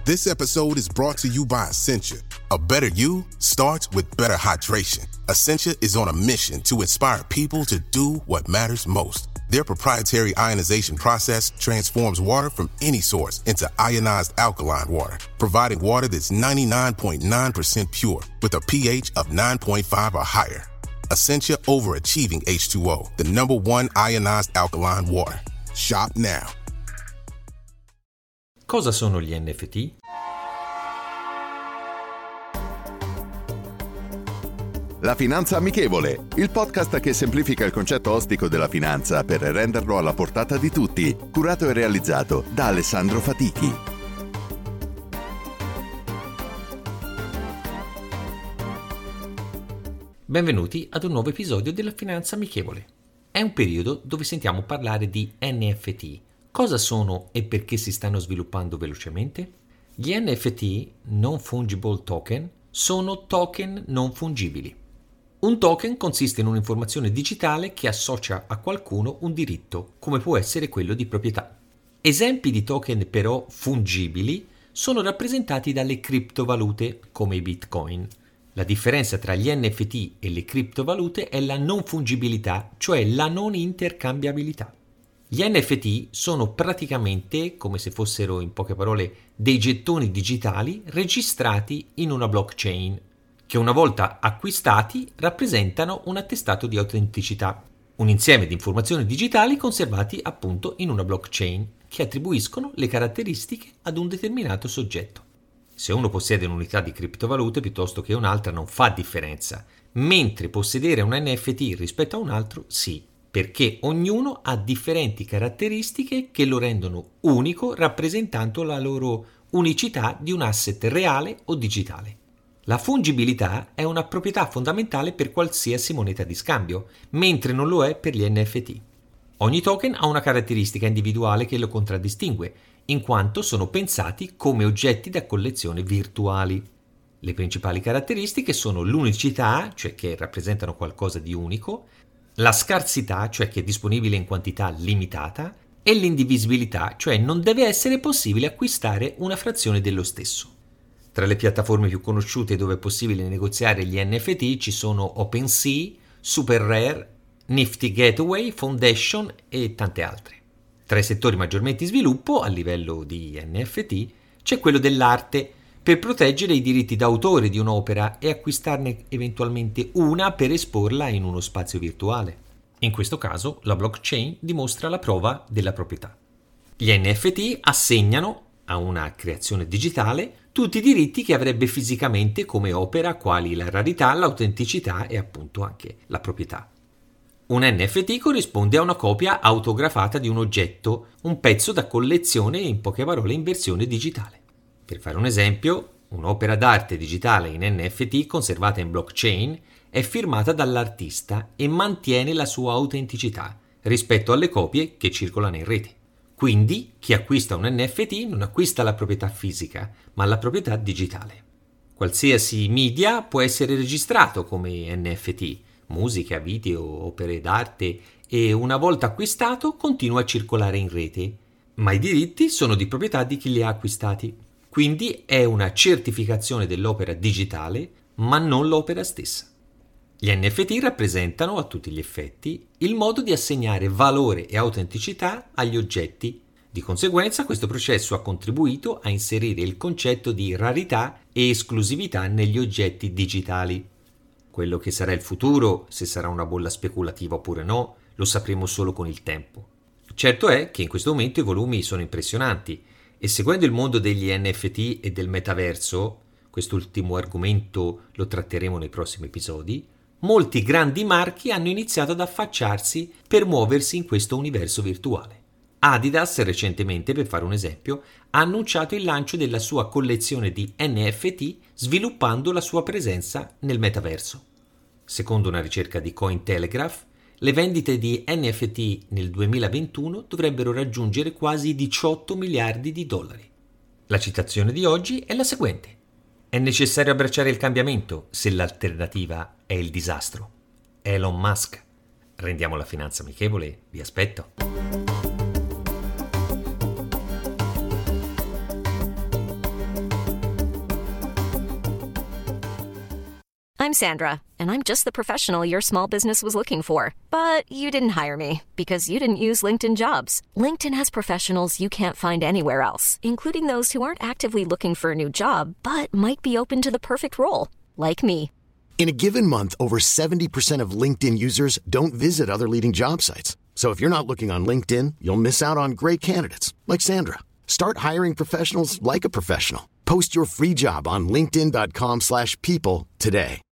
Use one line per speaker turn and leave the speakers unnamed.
This episode is brought to you by Essentia. A better you starts with better hydration. Essentia is on a mission to inspire people to do what matters most. Their proprietary ionization process transforms water from any source into ionized alkaline water, providing water that's 99.9% pure with a pH of 9.5 or higher. Essentia Overachieving H2O, the #1 ionized alkaline water. Shop now.
Cosa sono gli NFT?
La Finanza Amichevole, il podcast che semplifica il concetto ostico della finanza per renderlo alla portata di tutti, curato e realizzato da Alessandro Fatichi.
Benvenuti ad un nuovo episodio della Finanza Amichevole. È un periodo dove sentiamo parlare di NFT. Cosa sono e perché si stanno sviluppando velocemente? Gli NFT, Non Fungible Token, sono token non fungibili. Un token consiste in un'informazione digitale che associa a qualcuno un diritto, come può essere quello di proprietà. Esempi di token però fungibili sono rappresentati dalle criptovalute, come i Bitcoin. La differenza tra gli NFT e le criptovalute è la non fungibilità, cioè la non intercambiabilità. Gli NFT sono praticamente, come se fossero in poche parole, dei gettoni digitali registrati in una blockchain, che una volta acquistati rappresentano un attestato di autenticità, un insieme di informazioni digitali conservati appunto in una blockchain, che attribuiscono le caratteristiche ad un determinato soggetto. Se uno possiede un'unità di criptovalute piuttosto che un'altra non fa differenza, mentre possedere un NFT rispetto a un altro sì, perché ognuno ha differenti caratteristiche che lo rendono unico, rappresentando la loro unicità di un asset reale o digitale. La fungibilità è una proprietà fondamentale per qualsiasi moneta di scambio, mentre non lo è per gli NFT. Ogni token ha una caratteristica individuale che lo contraddistingue, in quanto sono pensati come oggetti da collezione virtuali. Le principali caratteristiche sono l'unicità, cioè che rappresentano qualcosa di unico, la scarsità, cioè che è disponibile in quantità limitata, e l'indivisibilità, cioè non deve essere possibile acquistare una frazione dello stesso. Tra le piattaforme più conosciute dove è possibile negoziare gli NFT ci sono OpenSea, SuperRare, Nifty Gateway, Foundation e tante altre. Tra i settori maggiormente in sviluppo, a livello di NFT, c'è quello dell'arte, per proteggere i diritti d'autore di un'opera e acquistarne eventualmente una per esporla in uno spazio virtuale. In questo caso, la blockchain dimostra la prova della proprietà. Gli NFT assegnano a una creazione digitale tutti i diritti che avrebbe fisicamente come opera, quali la rarità, l'autenticità e appunto anche la proprietà. Un NFT corrisponde a una copia autografata di un oggetto, un pezzo da collezione, in poche parole in versione digitale. Per fare un esempio, un'opera d'arte digitale in NFT conservata in blockchain è firmata dall'artista e mantiene la sua autenticità rispetto alle copie che circolano in rete. Quindi chi acquista un NFT non acquista la proprietà fisica, ma la proprietà digitale. Qualsiasi media può essere registrato come NFT, musica, video, opere d'arte, e una volta acquistato continua a circolare in rete, ma i diritti sono di proprietà di chi li ha acquistati. Quindi è una certificazione dell'opera digitale, ma non l'opera stessa. Gli NFT rappresentano, a tutti gli effetti, il modo di assegnare valore e autenticità agli oggetti. Di conseguenza, questo processo ha contribuito a inserire il concetto di rarità e esclusività negli oggetti digitali. Quello che sarà il futuro, se sarà una bolla speculativa oppure no, lo sapremo solo con il tempo. Certo è che in questo momento i volumi sono impressionanti, e seguendo il mondo degli NFT e del metaverso, quest'ultimo argomento lo tratteremo nei prossimi episodi, molti grandi marchi hanno iniziato ad affacciarsi per muoversi in questo universo virtuale. Adidas recentemente, per fare un esempio, ha annunciato il lancio della sua collezione di NFT sviluppando la sua presenza nel metaverso. Secondo una ricerca di Cointelegraph, le vendite di NFT nel 2021 dovrebbero raggiungere quasi 18 miliardi di dollari. La citazione di oggi è la seguente: È necessario abbracciare il cambiamento se l'alternativa è il disastro. Elon Musk. Rendiamo la finanza amichevole, vi aspetto.
I'm Sandra, and I'm just the professional your small business was looking for. But you didn't hire me because you didn't use LinkedIn Jobs. LinkedIn has professionals you can't find anywhere else, including those who aren't actively looking for a new job, but might be open to the perfect role, like me.
In a given month, over 70% of LinkedIn users don't visit other leading job sites. So if you're not looking on LinkedIn, you'll miss out on great candidates like Sandra. Start hiring professionals like a professional. Post your free job on linkedin.com/people today.